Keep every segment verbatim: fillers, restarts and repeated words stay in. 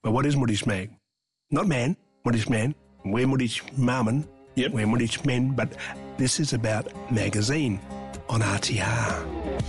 But what is Muddish Mag? Not man, Muddish man. We're Muddish Marmon. Yep. We're Muddish men. But this is about magazine on R T R.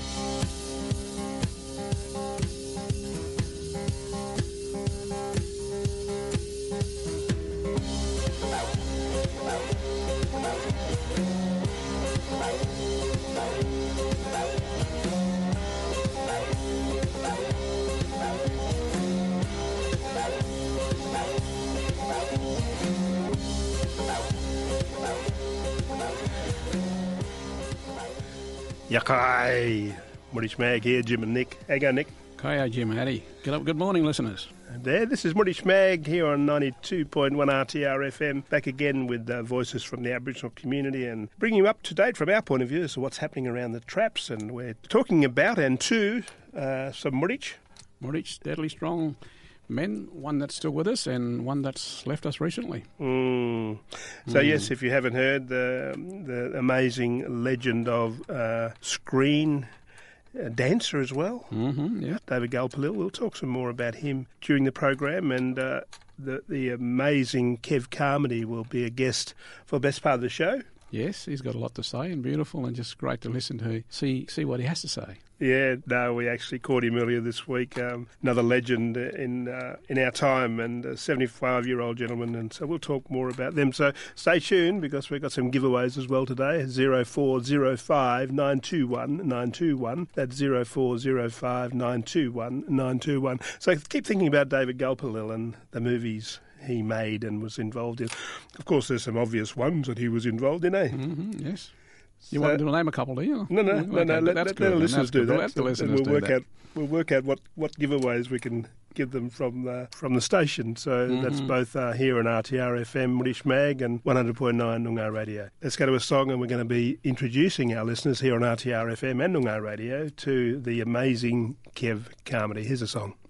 Yakai! Muddish Mag here, Jim and Nick. How you going, Nick? Hiya, Jim. Howdy. Good, up, good morning, listeners. And there, this is Muddish Mag here on ninety-two point one R T R F M, back again with uh, voices from the Aboriginal community and bringing you up to date from our point of view as to what's happening around the traps. And we're talking about and to uh, some Muddish. Muddish, deadly strong men, one that's still with us and one that's left us recently. Mm. So, Mm. yes, if you haven't heard, the, the amazing legend of uh, screen uh, dancer as well, Mm-hmm, yeah. David Gulpilil. We'll talk some more about him during the program, and uh, the the amazing Kev Carmody will be a guest for the best part of the show. Yes, he's got a lot to say and beautiful and just great to listen to, see see what he has to say. Yeah, no, we actually caught him earlier this week. Um, another legend in uh, in our time, and a seventy-five-year-old gentleman, and so we'll talk more about them. So stay tuned, because we've got some giveaways as well today. zero four zero five nine two one nine two one. That's zero four zero five nine two one nine two one. So keep thinking about David Gulpilil and the movies he made and was involved in. Of course, there's some obvious ones that he was involved in, eh? Mm-hmm, yes. You So- want to name a couple, do you? No, no, Okay, no, no. Let, that's let, good, let the then. listeners That's do good. that. Let the and listeners we'll do work that. out. We'll work out what, what giveaways we can give them from the from the station. So that's Mm-hmm. both uh, here on R T R F M, Muddish Mag, and one hundred point nine Noongar Radio. Let's go to a song, and we're going to be introducing our listeners here on R T R F M and Noongar Radio to the amazing Kev Carmody. Here's a song.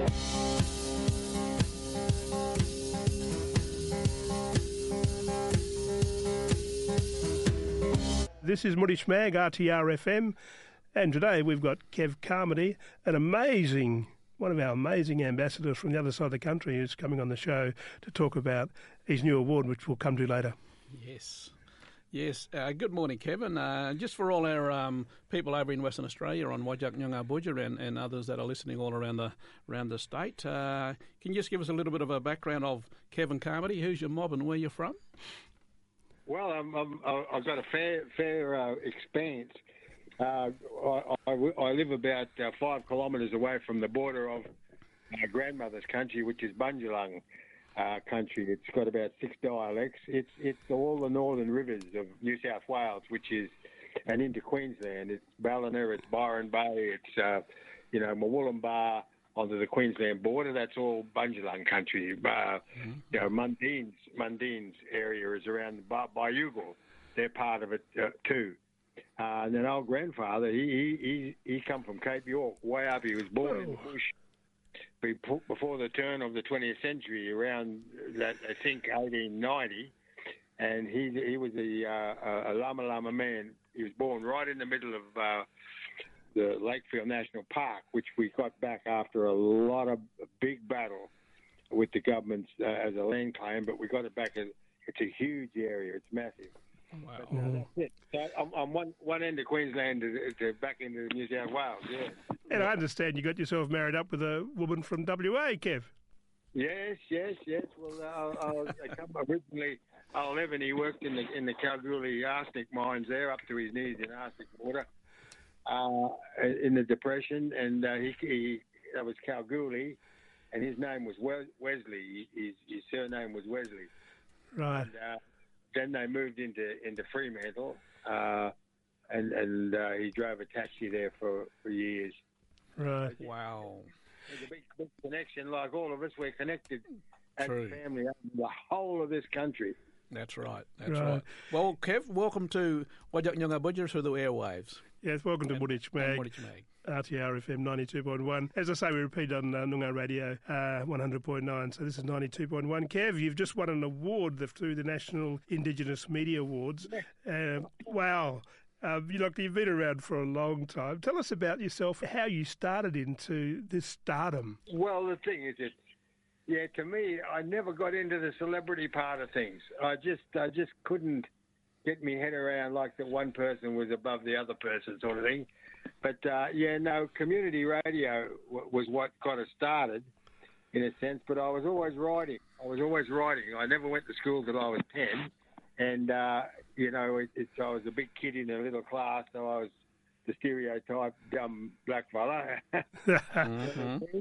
This is Muddish Mag, R T R F M, and today we've got Kev Carmody, an amazing, one of our amazing ambassadors from the other side of the country, who's coming on the show to talk about his new award, which we'll come to later. Yes. Yes. Uh, good morning, Kevin. Uh, just for all our um, people over in Western Australia on Wajak Nyungar Budger and, and others that are listening all around the around the state, uh, can you just give us a little bit of a background of Kevin Carmody? Who's your mob and where you're from? Well, I'm, I'm, I've got a fair fair uh, expanse. Uh, I, I, I live about uh, five kilometres away from the border of my grandmother's country, which is Bunjalung uh, country. It's got about six dialects. It's it's all the northern rivers of New South Wales, which is, and into Queensland. It's Ballina, it's Byron Bay, it's uh, you know Murwillumbah onto the Queensland border. That's all Bunjalung country. Uh, mm-hmm. You know, Mundine's Mundine's area is around Bay- Bayugal. They're part of it uh, too. Uh, and then old grandfather, he he he, he come from Cape York, way up. He was born oh. in the bush before the turn of the twentieth century, around that I think eighteen ninety, and he he was a, uh, a Lama Lama man. He was born right in the middle of uh, the Lakefield National Park, which we got back after a lot of big battle with the government uh, as a land claim, but we got it back. As, it's a huge area. It's massive. Wow. But, uh, that's it. So I'm, I'm one one end of Queensland to, to back into New South Wales. Yeah. And I understand you got yourself married up with a woman from W A, Kev. Yes, yes, yes. Well, uh, uh, I come originally. Old Evan, he worked in the in the Kalgoorlie arsenic mines there, up to his knees in arsenic water, uh, in the Depression, and uh, he, he that was Kalgoorlie, and his name was Wesley. His, his surname was Wesley. Right. And, uh, then they moved into into Fremantle, uh, and and uh, he drove a taxi there for, for years. Right. Wow. There's a big, big connection. Like all of us, we're connected as True. a family, the whole of this country. That's right. That's Right. right. Well, Kev, welcome to Wajak Nyungar Budger through the airwaves. Yes, welcome to Muddish Mag. Muddish Mag. R T R F M ninety-two point one. As I say, we repeat on uh, Noongar Radio uh, one hundred point nine, so this is ninety-two point one. Kev, you've just won an award through the National Indigenous Media Awards. Uh, wow. Um, you look, you've been around for a long time. Tell us about yourself, how you started into this stardom. Well, the thing is, it yeah, to me, I never got into the celebrity part of things. I just, I just couldn't get my head around like that one person was above the other person sort of thing. But uh, yeah, no, community radio w- was what got us started in a sense. But I was always writing. I was always writing. I never went to school till I was ten, and uh, you know, it, it's I was a big kid in a little class, so I was the stereotype dumb black fella. mm-hmm.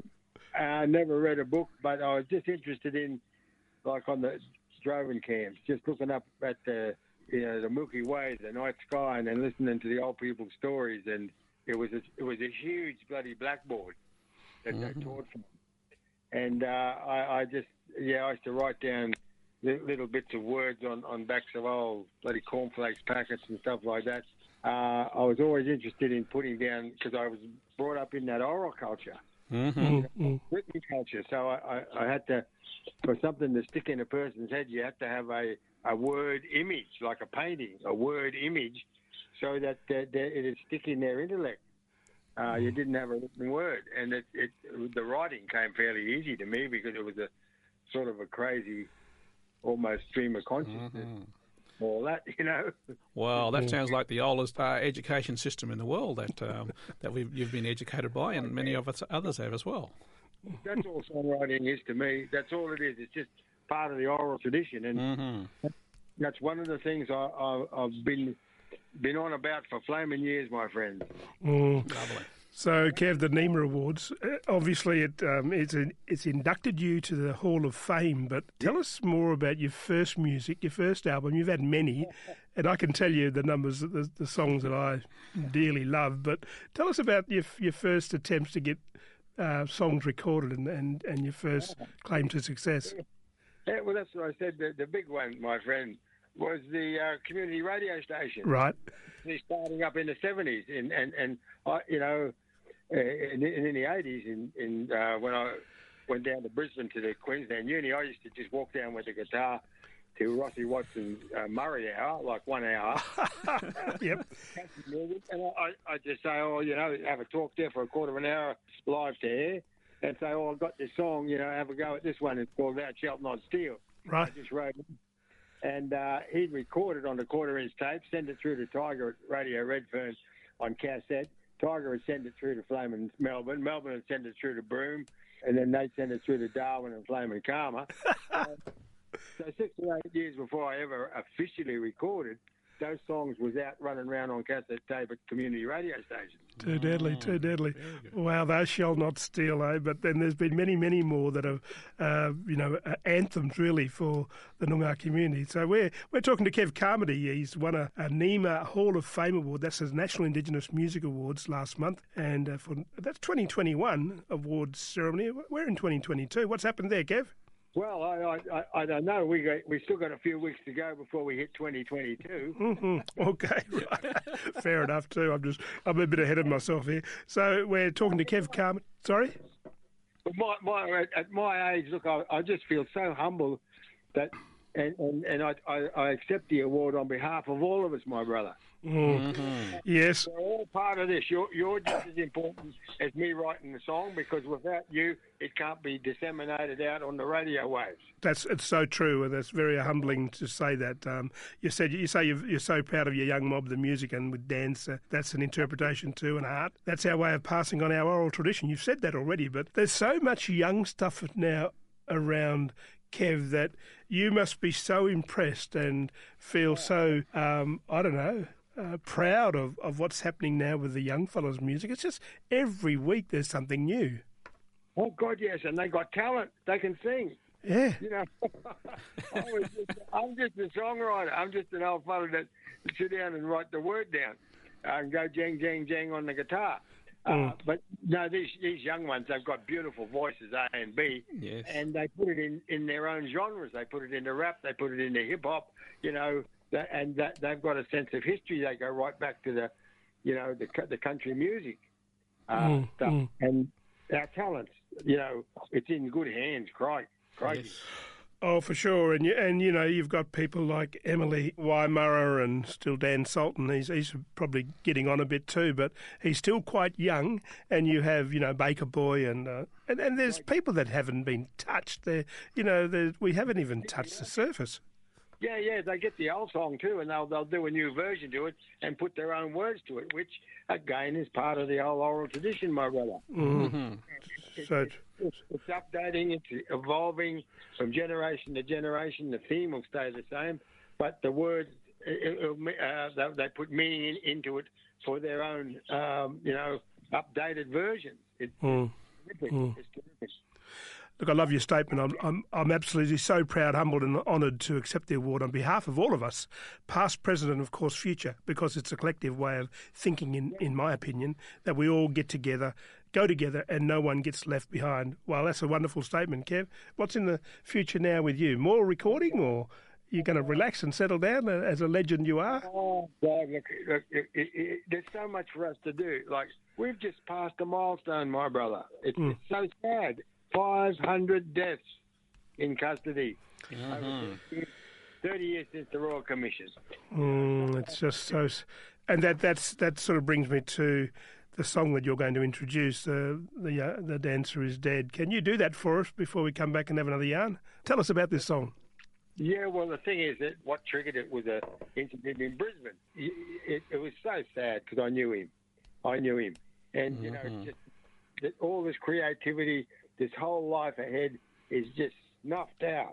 I never read a book, but I was just interested in, like on the droving camps, just looking up at the, you know, the Milky Way, the night sky, and then listening to the old people's stories. And it was a, it was a huge bloody blackboard that mm-hmm. they taught from. And uh, I, I just, yeah, I used to write down little bits of words on, on backs of old bloody cornflakes packets and stuff like that. Uh, I was always interested in putting down, because I was brought up in that oral culture, mm-hmm. you know, written culture. So I, I, I had to, for something to stick in a person's head, you have to have a, a word image, like a painting, a word image, so that uh, it would stick in their intellect. Uh, you didn't have a written word, and it, it, the writing came fairly easy to me because it was a sort of a crazy, almost stream of consciousness. Mm-hmm. All that, you know. Well, that sounds like the oldest uh, education system in the world that um, that we've you've been educated by, and many of us others have as well. That's all songwriting is to me. That's all it is. It's just part of the oral tradition, and mm-hmm. that's one of the things I, I, I've been been on about for flaming years, my friend. Mm. Lovely. So, Kev, the NEMA Awards, obviously it, um, it's, a, it's inducted you to the Hall of Fame, but tell us more about your first music, your first album. You've had many, and I can tell you the numbers, the, the songs that I dearly love, but tell us about your, your first attempts to get uh, songs recorded and, and, and your first claim to success. Yeah, well, that's what I said. The, the big one, my friend, was the uh, community radio station. Right. He's starting up in the seventies, and and and I, you know, in, in the eighties, in in uh, when I went down to Brisbane to the Queensland Uni, I used to just walk down with the guitar to Rossi Watson's uh, Murray Hour, like one hour. Yep. And I I just say, oh, you know, have a talk there for a quarter of an hour live to air, and say, oh, I've got this song, you know, have a go at this one. It's called Thou Shalt Not Steal. Right. I just wrote it. And uh, he'd record it on a quarter-inch tape, send it through to Tiger at Radio Redfern on cassette. Tiger would send it through to Flame and Melbourne. Melbourne would send it through to Broome. And then they'd send it through to Darwin and Flame and Karma. uh, so six or eight years before I ever officially recorded, those songs was out running around on cassette tape at community radio stations. Too deadly, too deadly. Wow, Thou Shalt Not Steal, eh? But then there's been many, many more that are, uh, you know, uh, anthems really for the Noongar community. So we're we're talking to Kev Carmody. He's won a, a NEMA Hall of Fame award. That's his National Indigenous Music Awards last month, and uh, for that's twenty twenty-one awards ceremony. We're in twenty twenty-two. What's happened there, Kev? Well, I, I I don't know. We got, we still got a few weeks to go before we hit twenty twenty-two. Mm-hmm. Okay, right. Fair enough too. I'm just I'm a bit ahead of myself here. So we're talking to Kev Carmody. Sorry. But my my at my age, look, I, I just feel so humble that, and and, and I, I I accept the award on behalf of all of us, my brother. Mm. Mm-hmm. Yes. We're all part of this. You're, you're just as important as me writing the song, because without you, it can't be disseminated out on the radio waves. That's it's so true, and it's very humbling to say that. Um, you said you say you're, you're so proud of your young mob, the music, and with dance. Uh, that's an interpretation too, and art. That's our way of passing on our oral tradition. You've said that already, but there's so much young stuff now around, Kev, that you must be so impressed and feel so um, I don't know. Uh, proud of, of what's happening now with the young fellas' music. It's just every week there's something new. Oh, God, yes, and they got talent. They can sing. Yeah. You know, I was just, I'm just a songwriter. I'm just an old fellow that sit down and write the word down and go jang, jang, jang on the guitar. Mm. Uh, but, no, these these young ones, they've got beautiful voices, A and B, yes. and they put it in, in their own genres. They put it into rap. They put it into hip-hop, you know, and that, they've got a sense of history. They go right back to the, you know, the the country music uh, mm, stuff. Mm. And our talents, you know, it's in good hands. Crikey, crikey. Yes. Oh, for sure, and you, and you know you've got people like Emily Waimara and still Dan Sultan. He's he's probably getting on a bit too, but he's still quite young. And you have you know Baker Boy and uh, and and there's people that haven't been touched. There, you know, there- we haven't even touched the surface. Yeah, yeah, they get the old song too, and they'll they'll do a new version to it and put their own words to it, which again is part of the old oral tradition, my brother. Mm. It- So it- it's, it's updating, it's evolving from generation to generation. The theme will stay the same, but the words it, it'll me- uh, they, they put meaning in, into it for their own, um, you know, updated version. It, Mm. It's terrific. Mm. It's terrific. Look, I love your statement. I'm, I'm, I'm absolutely so proud, humbled and honoured to accept the award on behalf of all of us, past, present and, of course, future, because it's a collective way of thinking, in, in my opinion, that we all get together, go together and no one gets left behind. Well, that's a wonderful statement, Kev. What's in the future now with you? More recording, or you're going to relax and settle down as a legend you are? Oh, God, look, look it, it, it, there's so much for us to do. Like, we've just passed a milestone, my brother. It's, Mm. it's so sad. five hundred deaths in custody. Mhm. Over thirty years since the Royal Commission. Mm, it's just so... s- And that that's that sort of brings me to the song that you're going to introduce, uh, the uh, the dancer is dead. Can you do that for us before we come back and have another yarn? Tell us about this song. Yeah, well, the thing is that what triggered it was a incident in Brisbane. It, it, it was so sad because I knew him. I knew him. And, you know, Mhm. just that all this creativity, this whole life ahead is just snuffed out.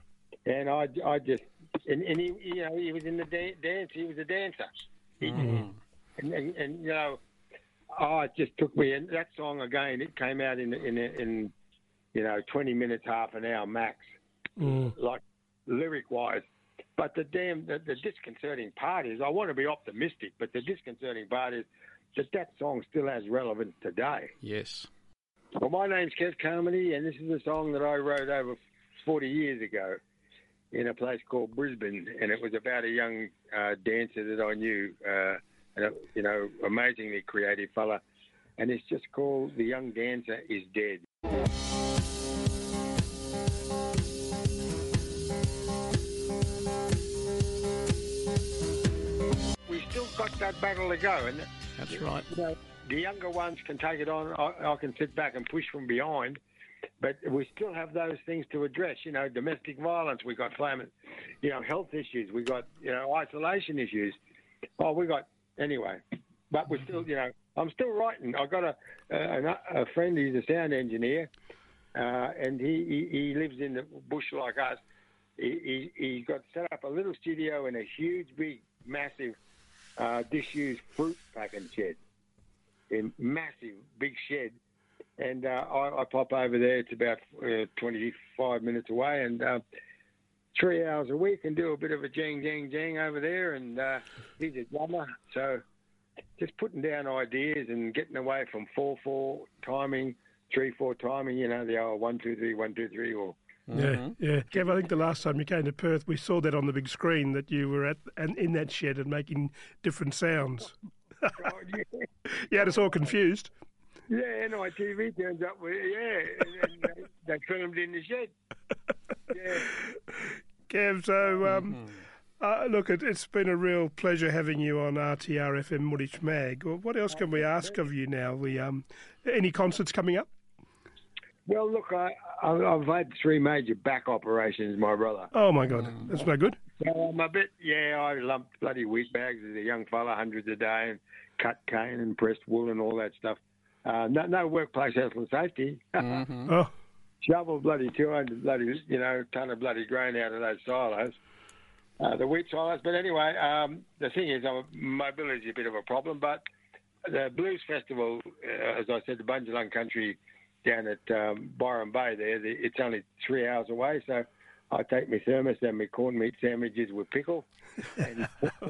And I, I just, and, and he, you know, he was in the da- dance, he was a dancer. He, Mhm. and, and, and, you know, oh, it just took me, and that song again, it came out in, in, in you know, twenty minutes, half an hour max, Mm. like lyric-wise. But the damn, the, the disconcerting part is, I want to be optimistic, but the disconcerting part is that that song still has relevance today. Yes. Well, my name's Kev Carmody, and this is a song that I wrote over forty years ago in a place called Brisbane, and it was about a young uh, dancer that I knew, uh, and a, you know, amazingly creative fella, and it's just called "The Young Dancer Is Dead." We still got that battle to go, and That's right. you know, the younger ones can take it on. I, I can sit back and push from behind, but we still have those things to address. You know, domestic violence. We got climate, you know, health issues. We got you know isolation issues. Oh, we got anyway. But we're still, you know, I'm still writing. I got a a, a friend. He's a sound engineer, uh, and he, he he lives in the bush like us. He he he got set up a little studio in a huge, big, massive, uh, disused fruit packing shed. A massive, big shed, and uh, I, I pop over there. It's about uh, twenty-five minutes away, and uh, three hours a week, and do a bit of a jang, jang, jang over there. And uh, he's a drummer, so just putting down ideas and getting away from four four timing, three four timing. You know, the old one two three, one two three, or Yeah, yeah. Kev, I think the last time you came to Perth, we saw that on the big screen that you were at and in that shed and making different sounds. oh, yeah. You had us all confused. Yeah, N I T V turns up with yeah, and, and they, they filmed in the shed. Yeah. Kev, so um, Mhm. uh, look, it, it's been a real pleasure having you on R T R F M Moorish Mag. Well, what else can we ask of you now? We um, any concerts coming up? Well, look, I, I, I've had three major back operations, my brother. Oh my God, that's no good. So I'm a bit, yeah, I lumped bloody wheat bags as a young fella, hundreds a day, and cut cane and pressed wool and all that stuff. Uh, no, no workplace health and safety. Mhm. Oh, Shovel bloody two hundred bloody, you know, ton of bloody grain out of those silos, uh, the wheat silos. But anyway, um, the thing is, uh, mobility is a bit of a problem. But the Blues Festival, uh, as I said, the Bundjalung Country down at um, Byron Bay there, the, it's only three hours away. So I take my thermos and my corned meat sandwiches with pickle. And,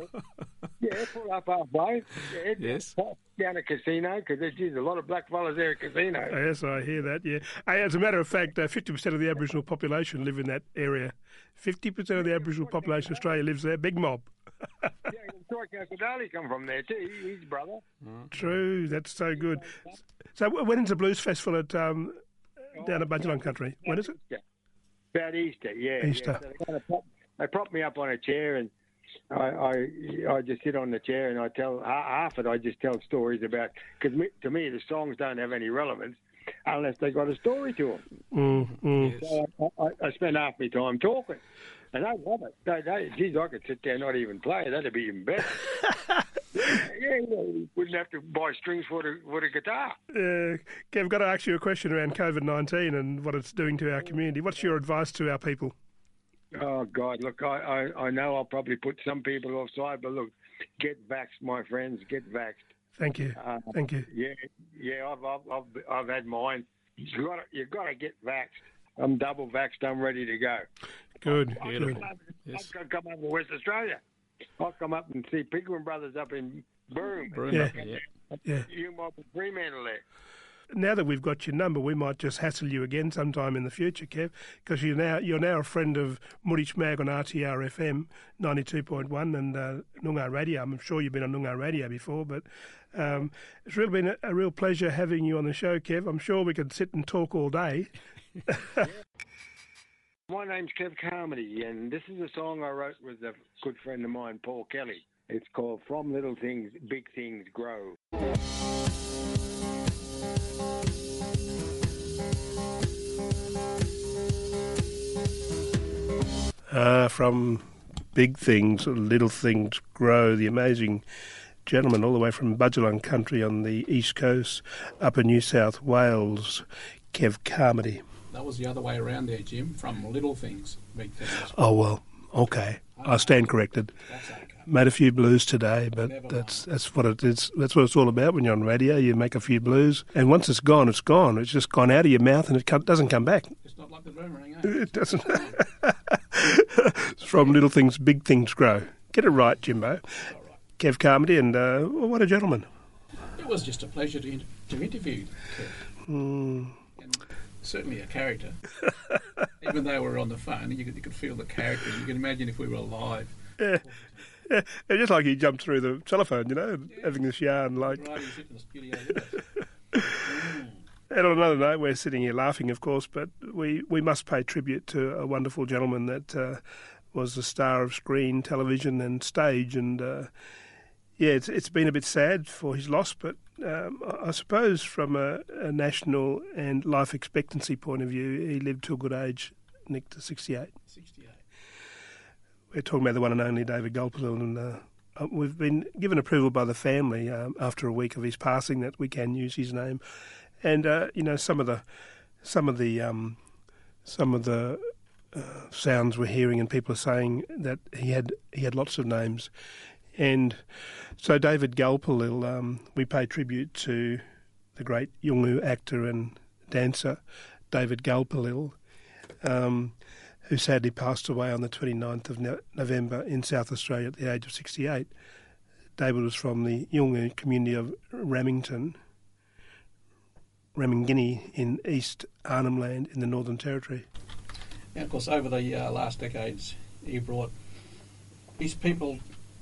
yeah, pull up halfway. Yeah, Yes. down a casino, because there's a lot of black fellas there at casino. yes, I hear that. Yeah. Hey, as a matter of fact, uh, fifty percent of the Aboriginal population live in that area. Fifty percent of the Aboriginal population in Australia lives there. Big mob. Yeah, Troy Casadali come from there too. He- His brother. True, that's so good. So w- when is the Blues Festival at um, down at Bundjalung Country? When is it? Yeah. About Easter, yeah. Easter. Yeah. So they, kind of prop, they prop me up on a chair, and I, I I just sit on the chair, and I tell half it. I just tell stories about, because to me the songs don't have any relevance unless they got a story to them. Mm, mm. So I, I, I spend half my time talking, and they love it. They, they, geez, I could sit there and not even play. That'd be even better. yeah, yeah, you wouldn't have to buy strings for the for the guitar. Uh, Kev, I've got to ask you a question around COVID nineteen and what it's doing to our community. What's your advice to our people? Oh, God, look, I, I, I know I'll probably put some people offside, but look, get vaxxed, my friends, get vaxxed. Thank you. Uh, Thank you. Yeah, yeah, I've, I've, I've, I've had mine. You've got to, you've got to get vaxxed. I'm double vaxxed. I'm ready to go. Good. I'll, Good. I'll come, yes. I'll come up to West Australia. I'll come up and see Pickering Brothers up in Broome. Broome, Yeah. yeah. Yeah. You might be Fremantle there. Now that we've got your number, we might just hassle you again sometime in the future, Kev, because you're now you're now a friend of Murich Mag on R T R F M ninety-two point one and uh, Noongar Radio. I'm sure you've been on Noongar Radio before, but um, it's really been a, a real pleasure having you on the show, Kev. I'm sure we could sit and talk all day. Yeah. My name's Kev Carmody, and this is a song I wrote with a good friend of mine, Paul Kelly. It's called From Little Things, Big Things Grow. Uh, from big things, little things grow. The amazing gentleman all the way from Budjalung country on the east coast, up in New South Wales, Kev Carmody. That was the other way around there, Jim. From little things, big things. Oh, well, okay. I stand corrected. That's okay. Made a few blues today, but Never that's that's what it is. That's what it's all about when you're on radio. You make a few blues, and once it's gone, it's gone. It's just gone out of your mouth, and it co- doesn't come back. It's not like the boomerang, eh? It doesn't. It's from little things, big things grow. Get it right, Jimbo. All right. Kev Carmody, and uh, well, what a gentleman. It was just a pleasure to, inter- to interview Kev. Mm. And certainly a character. Even though we were on the phone, you could, you could feel the character. You can imagine if we were alive. Yeah. Yeah. It's just like he jumped through the telephone, you know, Yeah. having this yarn like. Right, he's in the studio with us. Mm. And on another note, we're sitting here laughing, of course, but we, we must pay tribute to a wonderful gentleman that uh, was the star of screen, television and stage. And, uh, yeah, it's it's been a bit sad for his loss, but um, I suppose from a, a national and life expectancy point of view, he lived to a good age, Nick, to sixty-eight. sixty-eight. We're talking about the one and only David Gulpilil, and uh, we've been given approval by the family um, after a week of his passing that we can use his name. And uh, you know, some of the some of the um, some of the uh, sounds we're hearing, and people are saying that he had he had lots of names, and so David Gulpilil, um, we pay tribute to the great Yolngu actor and dancer David Gulpilil, um, who sadly passed away on the twenty-ninth of November in South Australia at the age of sixty-eight. David was from the Yolngu community of Ramington. Ramingini in East Arnhem Land in the Northern Territory. And of course, over the uh, last decades, he brought his people,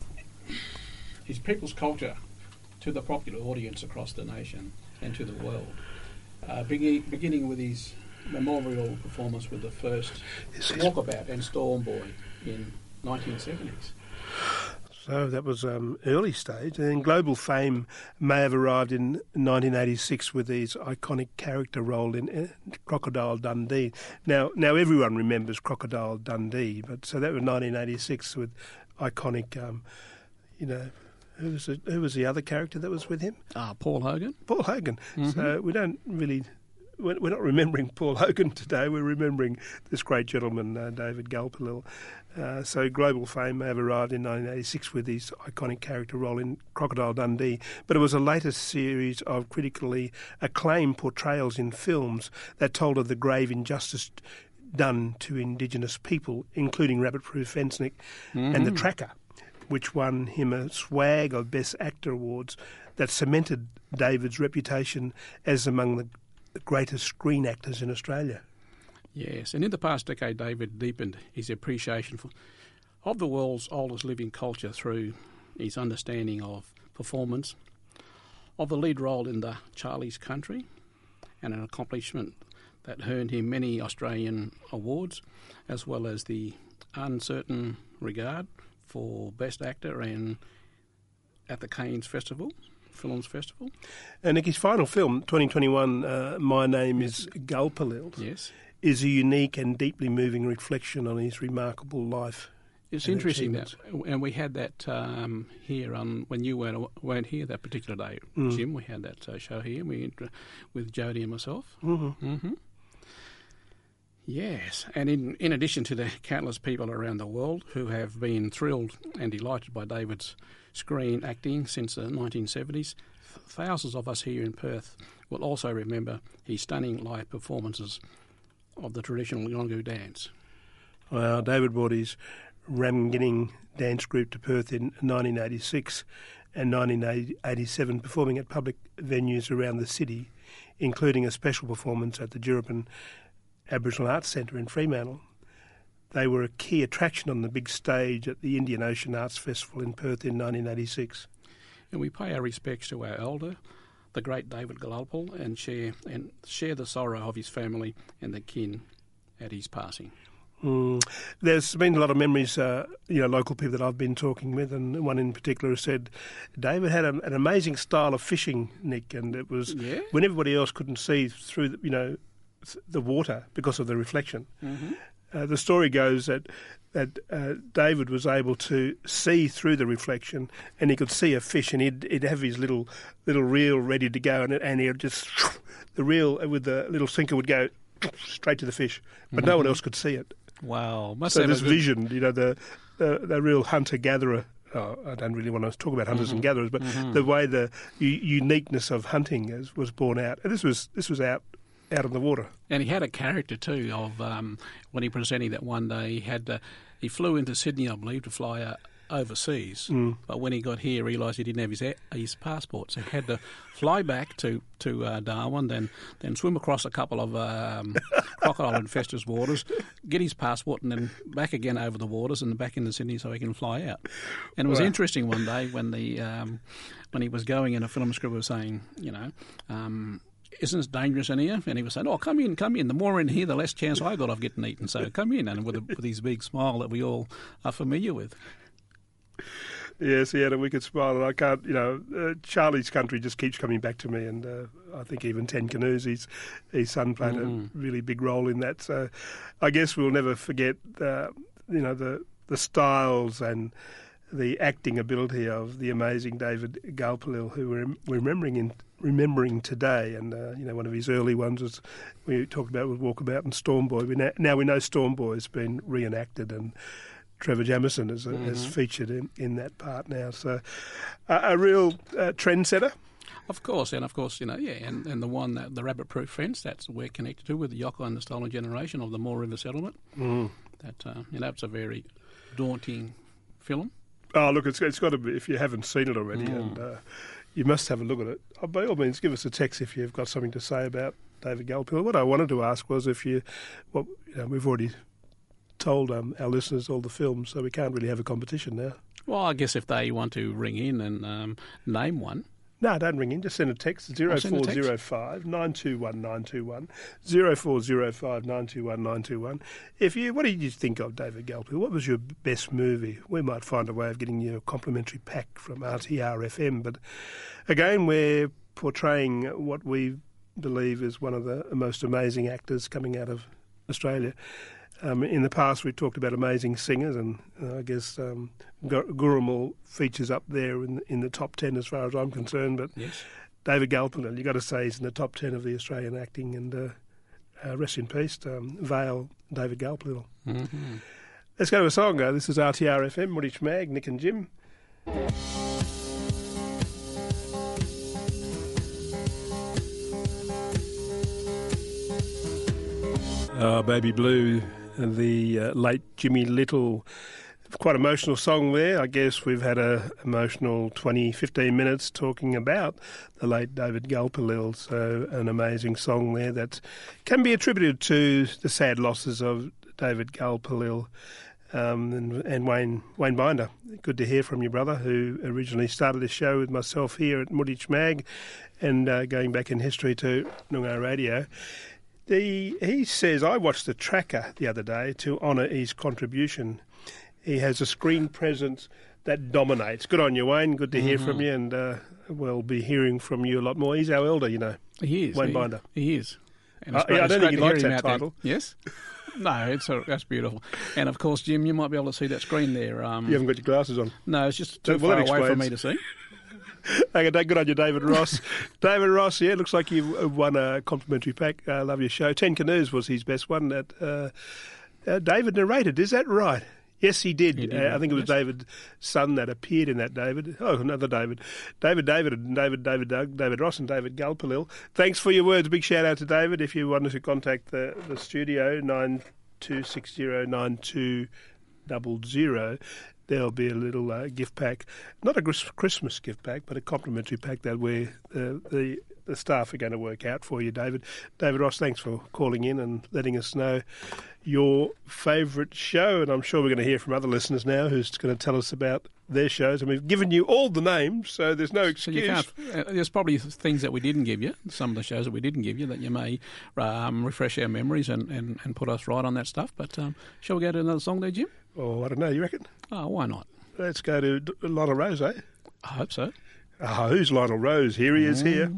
his people's culture to the popular audience across the nation and to the world. Uh, begin, beginning with his memorial performance with the first This is- Walkabout and Storm Boy in nineteen seventies. So that was um, early stage. And then global fame may have arrived in nineteen eighty-six with his iconic character role in uh, Crocodile Dundee. Now, now everyone remembers Crocodile Dundee, but so that was nineteen eighty-six with iconic, um, you know, who was the, who was the other character that was with him? Uh, Paul Hogan. Paul Hogan. Mhm. So we don't really, we're we're not remembering Paul Hogan today. We're remembering this great gentleman, uh, David Gulpilil. Uh, so global fame may have arrived in nineteen eighty-six with his iconic character role in Crocodile Dundee, but it was a later series of critically acclaimed portrayals in films that told of the grave injustice done to Indigenous people, including Rabbit Proof Fencenik and The Tracker, which won him a swag of Best Actor awards that cemented David's reputation as among the greatest screen actors in Australia. Yes, and in the past decade, David deepened his appreciation for, of the world's oldest living culture through his understanding of performance, of the lead role in the Charlie's Country, and an accomplishment that earned him many Australian awards, as well as the uncertain regard for Best Actor and at the Cannes Festival, Films Festival. And Nick, his final film, twenty twenty-one, uh, My Name is Gulpilil, yes, is a unique and deeply moving reflection on his remarkable life. It's interesting that, and we had that um, here on when you weren't weren't here that particular day, mm. Jim. We had that uh, show here we, with Jodie and myself. Mm-hmm. Mm-hmm. Yes, and in in addition to the countless people around the world who have been thrilled and delighted by David's screen acting since the nineteen seventies, thousands of us here in Perth will also remember his stunning live performances of the traditional Yolngu dance. Well, David brought his Ramginning dance group to Perth in nineteen eighty-six and nineteen eighty-seven, performing at public venues around the city, including a special performance at the Jurapan Aboriginal Arts Centre in Fremantle. They were a key attraction on the big stage at the Indian Ocean Arts Festival in Perth in nineteen eighty-six. And we pay our respects to our elder, the great David Gulpilil, and share and share the sorrow of his family and the kin at his passing. Mm. There's been a lot of memories, uh, you know, local people that I've been talking with, and one in particular said David had a, an amazing style of fishing, Nick, and it was yeah. when everybody else couldn't see through, the, you know, the water because of the reflection. Mm-hmm. Uh, the story goes that that uh, David was able to see through the reflection, and he could see a fish, and he'd, he'd have his little little reel ready to go, and, it, and he'd just the reel with the little sinker would go straight to the fish, but mm-hmm. no one else could see it. Wow. Must so have this good... vision, you know, the, the, the real hunter-gatherer, oh, I don't really want to talk about hunters mm-hmm. and gatherers, but mm-hmm. the way the u- uniqueness of hunting is, was born out. And this was this was out out of the water. And he had a character too of um, when he presented that one day, he had uh, he flew into Sydney, I believe, to fly uh, overseas. Mm. But when he got here, he realised he didn't have his his passport, so he had to fly back to to uh, Darwin, then then swim across a couple of um, crocodile-infested waters, get his passport, and then back again over the waters and back into Sydney so he can fly out. And it was wow. interesting one day when the um, when he was going, and a film script was saying, you know. Um, Isn't it dangerous in here? And he was saying, oh, come in, come in. The more in here, the less chance I got of getting eaten. So come in, and with, a, with his big smile that we all are familiar with. Yes, he had a wicked smile, and I can't, you know, uh, Charlie's Country just keeps coming back to me, and uh, I think even Ten Canoes, his, his son played mm-hmm. a really big role in that. So I guess we'll never forget, uh, you know, the the styles and the acting ability of the amazing David Gulpilil, who we're remembering in remembering today. And uh, you know, one of his early ones was we talked about was Walkabout and Storm Boy. We now, now we know Storm Boy has been reenacted, and Trevor Jamieson has, mm-hmm. has featured in, in that part now. So uh, a real uh, trendsetter. Of course, and of course, you know, yeah, and, and the one, that, the rabbit-proof fence, that's we're connected to with the Yoko and the Stolen Generation of the Moore River Settlement. Mm. That uh, you know, it's a very daunting film. Oh, look, it's, it's got to be, if you haven't seen it already, mm. and uh, you must have a look at it. Oh, by all means, give us a text if you've got something to say about David Gulpilil. What I wanted to ask was if you, well, you know, we've already told um, our listeners all the films, so we can't really have a competition now. Well, I guess if they want to ring in and um, name one. No, don't ring in. Just send a text, zero four zero five nine two one nine two one, zero four zero five nine two one nine two one. If you, what did you think of David Gulpilil? What was your best movie? We might find a way of getting you a complimentary pack from R T R F M. But again, we're portraying what we believe is one of the most amazing actors coming out of Australia. Um, in the past, we talked about amazing singers, and uh, I guess um, Gurrumul features up there in, in the top ten as far as I'm concerned. But yes. David Gulpilil, you've got to say he's in the top ten of the Australian acting, and uh, uh, rest in peace, um, Vale David Gulpilil. Mm-hmm. Let's go to a song. Uh, this is R T R F M, Wooditch Mag, Nick and Jim. Oh, Baby Blue, the uh, late Jimmy Little. Quite emotional song there. I guess we've had a emotional twenty, fifteen minutes talking about the late David Gulpilil. So an amazing song there that can be attributed to the sad losses of David Gulpilil um, and, and Wayne Wayne Binder. Good to hear from your brother, who originally started this show with myself here at Wooditch Mag, and uh, going back in history to Noongar Radio. The, he says, I watched the tracker the other day to honour his contribution. He has a screen presence that dominates. Good on you, Wayne. Good to mm-hmm. hear from you, and uh, we'll be hearing from you a lot more. He's our elder, you know. He is. Wayne he, Binder. He is. And uh, great, yeah, I don't think he likes that title. There. Yes? No, it's a, that's beautiful. And, of course, Jim, you might be able to see that screen there. Um, you haven't got your glasses on. No, it's just too well, far away for me to see. Okay, good on you, David Ross. David Ross, yeah, looks like you've won a complimentary pack. I uh, love your show. Ten Canoes was his best one that uh, uh, David narrated. Is that right? Yes, he did. He did uh, I think it was yes. David's son that appeared in that, David. Oh, another David. David, David, and David, David, Doug, David Ross and David Gulpilil. Thanks for your words. Big shout out to David. If you wanted to contact the, the studio, nine two six zero nine two zero zero, there'll be a little uh, gift pack. Not a Christmas gift pack, but a complimentary pack that we uh, the the staff are going to work out for you, David. David Ross, thanks for calling in and letting us know your favourite show. And I'm sure we're going to hear from other listeners now who's going to tell us about their shows. And we've given you all the names, so there's no excuse. So you can't, uh, there's probably things that we didn't give you, some of the shows that we didn't give you, that you may um, refresh our memories and, and, and put us right on that stuff. But um, shall we go to another song there, Jim? Oh, I don't know. You reckon? Oh, why not? Let's go to Lionel Rose, eh? I hope so. Oh, who's Lionel Rose? Here he is, mm. here.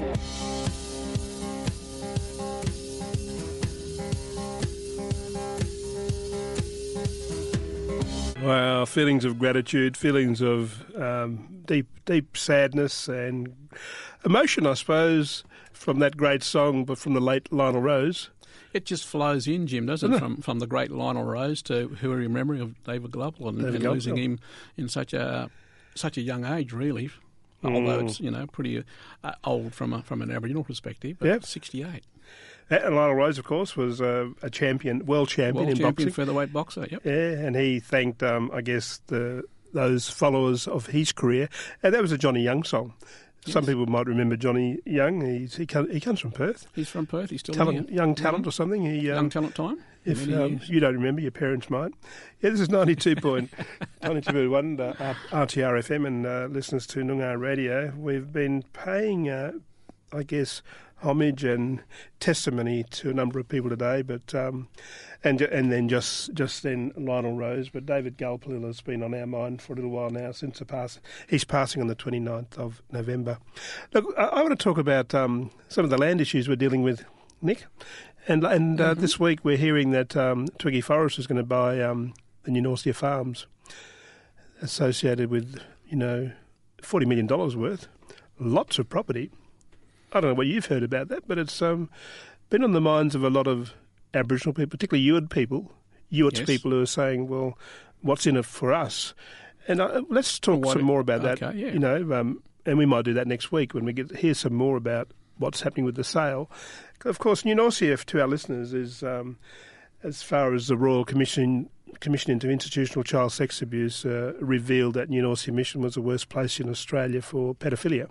Well, feelings of gratitude, feelings of um, deep, deep sadness and emotion, I suppose, from that great song, but from the late Lionel Rose. It just flows in, Jim, doesn't it? From from the great Lionel Rose to who are remembering of David Gulpilil and, and losing him in such a such a young age, really. Mm. Although it's, you know, pretty uh, old from a, from an Aboriginal perspective, but yep. sixty-eight. And Lionel Rose, of course, was uh, a champion, world champion world in champion boxing. featherweight boxer, yep. Yeah, and he thanked, um, I guess, the those followers of his career. And that was a Johnny Young song. Yes. Some people might remember Johnny Young. He's, he, come, he comes from Perth. He's from Perth. He's still talent, here. Young talent mm-hmm. or something. He, um, young talent time. If um, you don't remember, your parents might. Yeah, this is ninety-two point one uh, R T R F M and uh, listeners to Noongar Radio. We've been paying, uh, I guess, homage and testimony to a number of people today, but um, and and then just just then Lionel Rose, but David Gulpilil has been on our mind for a little while now since the pass. He's passing on the twenty-ninth of November. Look, I, I want to talk about um, some of the land issues we're dealing with, Nick, and and uh, mm-hmm. this week we're hearing that um, Twiggy Forrest is going to buy um, the Nunorcia Farms, associated with you know forty million dollars worth, lots of property. I don't know what you've heard about that, but it's um, been on the minds of a lot of Aboriginal people, particularly Ute people, Ute yes. people who are saying, well, what's in it for us? And uh, let's talk well, some more about okay, that, yeah. you know, um, and we might do that next week when we get hear some more about what's happening with the sale. Of course, Nunorcia, to our listeners, is, um, as far as the Royal Commission Commission into Institutional Child Sex Abuse uh, revealed that Nunorcia Mission was the worst place in Australia for pedophilia.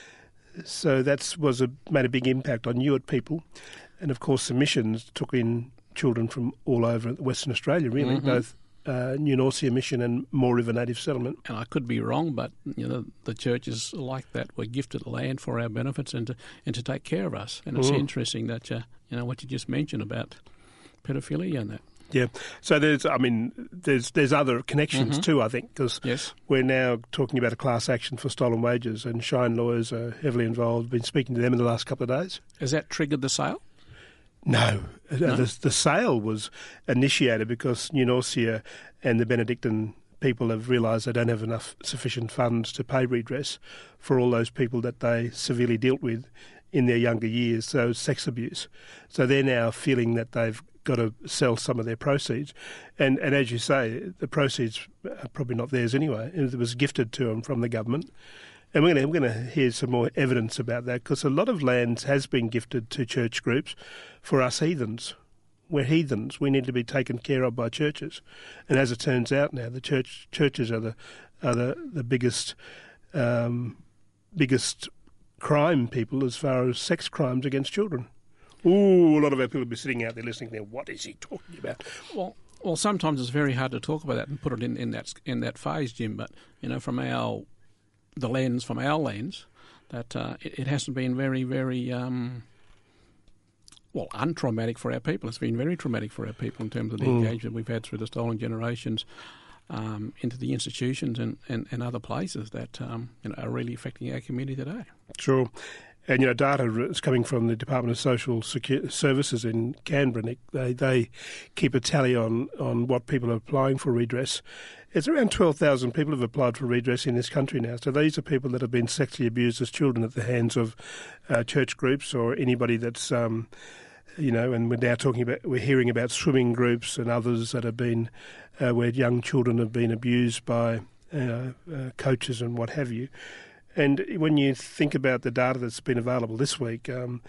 So that was a, made a big impact on Ute people. And, of course, the missions took in children from all over Western Australia, really, mm-hmm. both uh, Nunorcia Mission and Moore River Native Settlement. And I could be wrong, but you know the churches like that were gifted land for our benefits and to, and to take care of us. And it's mm. interesting that, uh, you know, what you just mentioned about pedophilia and that. Yeah, so there's, I mean, there's there's other connections mm-hmm. too, I think, because yes. we're now talking about a class action for stolen wages, and Shine Lawyers are heavily involved. Been speaking to them in the last couple of days. Has that triggered the sale? No, no? The, the sale was initiated because Nunorcia and the Benedictine people have realised they don't have enough sufficient funds to pay redress for all those people that they severely dealt with in their younger years, so sex abuse. So they're now feeling that they've got to sell some of their proceeds. And and as you say, the proceeds are probably not theirs anyway. It was gifted to them from the government. And we're going to, we're going to hear some more evidence about that, because a lot of land has been gifted to church groups for us heathens. We're heathens. We need to be taken care of by churches. And as it turns out now, the church churches are the are the, the biggest um, biggest crime people as far as sex crimes against children. Ooh, a lot of our people will be sitting out there listening there. What is he talking about? Well, well, sometimes it's very hard to talk about that and put it in, in that in that phase, Jim. But you know, from our the lens, from our lens, that uh, it, it hasn't been very, very um, well, untraumatic for our people. It's been very traumatic for our people in terms of the Mm. engagement we've had through the stolen generations um, into the institutions and, and, and other places that um, you know, are really affecting our community today. Sure. And, you know, data is coming from the Department of Social Secu- Services in Canberra, Nick. They, they keep a tally on, on what people are applying for redress. It's around twelve thousand people have applied for redress in this country now. So these are people that have been sexually abused as children at the hands of uh, church groups or anybody that's, um, you know, and we're now talking about, we're hearing about swimming groups and others that have been, uh, where young children have been abused by uh, uh, coaches and what have you. And when you think about the data that's been available this week, um,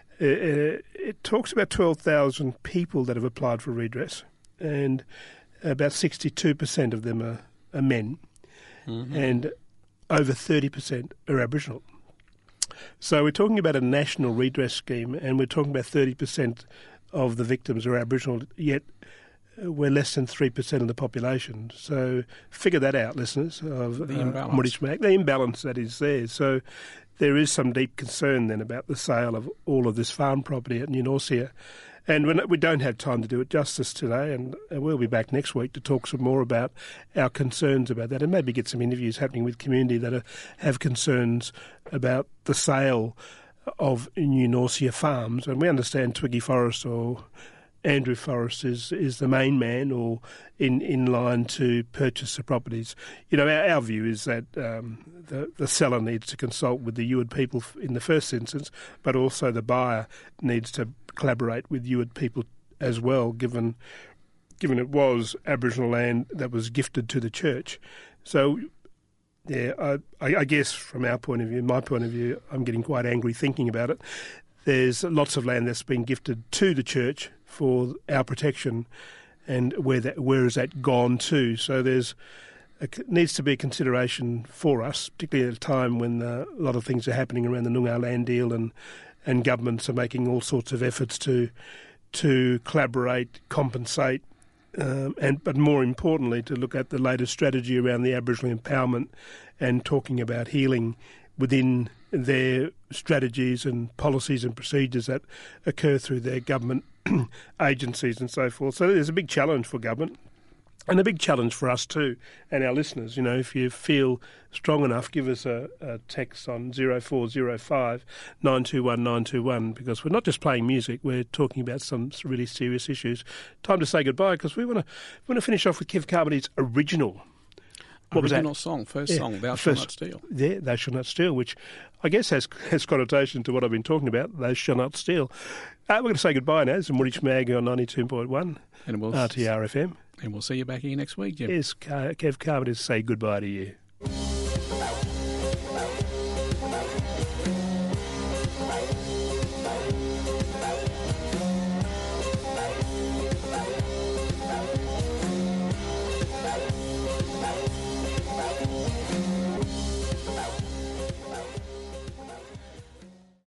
it, it talks about twelve thousand people that have applied for redress, and about sixty-two percent of them are, are men, mm-hmm. and over thirty percent are Aboriginal. So we're talking about a national redress scheme, and we're talking about thirty percent of the victims are Aboriginal, yet we're less than three percent of the population. So figure that out, listeners, of the uh, imbalance. Moorish Mag, the imbalance that is there. So there is some deep concern then about the sale of all of this farm property at New Norcia. And we're not, we don't have time to do it justice today, and we'll be back next week to talk some more about our concerns about that and maybe get some interviews happening with community that are, have concerns about the sale of New Norcia farms. And we understand Twiggy Forrest or Andrew Forrest is, is the main man or in, in line to purchase the properties. You know, our, our view is that um, the, the seller needs to consult with the Yuin people in the first instance, but also the buyer needs to collaborate with Yuin people as well, given given it was Aboriginal land that was gifted to the church. So, yeah, I, I guess from our point of view, my point of view, I'm getting quite angry thinking about it. There's lots of land that's been gifted to the church for our protection, and where that where has that gone to? So there's a, needs to be a consideration for us, particularly at a time when uh, a lot of things are happening around the Noongar land deal, and and governments are making all sorts of efforts to to collaborate, compensate, um, and but more importantly to look at the latest strategy around the Aboriginal empowerment and talking about healing within their strategies and policies and procedures that occur through their government agencies and so forth. So there's a big challenge for government and a big challenge for us too and our listeners. You know, if you feel strong enough, give us a, a text on zero four zero five nine two one nine two one, because we're not just playing music, we're talking about some really serious issues. Time to say goodbye, because we want to want to finish off with Kev Carmody's original What original was that? song, first yeah, song, Thou first, Shalt Not Steal. Yeah, Thou Shalt Not Steal, which I guess has has connotation to what I've been talking about, Thou Shalt Not Steal. Uh, we're going to say goodbye now. It's a Moorish Mag on ninety-two point one and we'll, R T R F M. And we'll see you back here next week, Jim. Yes, Kev Carmody, say goodbye to you.